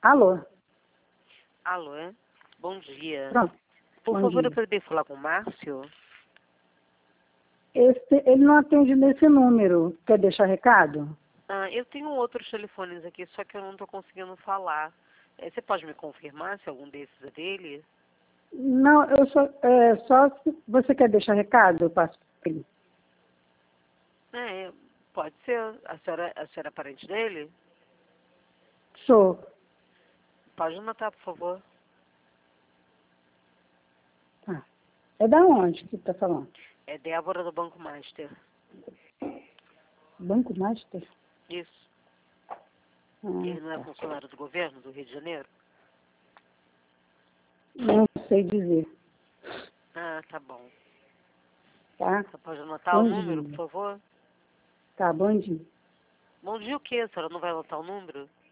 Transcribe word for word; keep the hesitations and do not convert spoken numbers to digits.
Alô? Alô, é? Bom dia. Pronto. Por Bom favor, dia. eu poderia falar com o Márcio? Esse, ele não atende nesse número. Quer deixar recado? Ah, eu tenho outros telefones aqui, só que eu não estou conseguindo falar. Eh, Você pode me confirmar se algum desses é dele? Não, eu só, é, só se você quer deixar recado, eu passo para ele. É, pode ser. A senhora, a senhora é parente dele? Sou. Pode anotar, por favor. Ah, é da onde que está falando? É Débora do Banco Master. Banco Master? Isso. Ah, Ele não é tá. funcionário do governo do Rio de Janeiro? Não sei dizer, Ah, tá bom. tá? Você pode anotar o Bom número, por dia. favor? Tá, bom dia. Bom dia o quê? A senhora não vai anotar o número?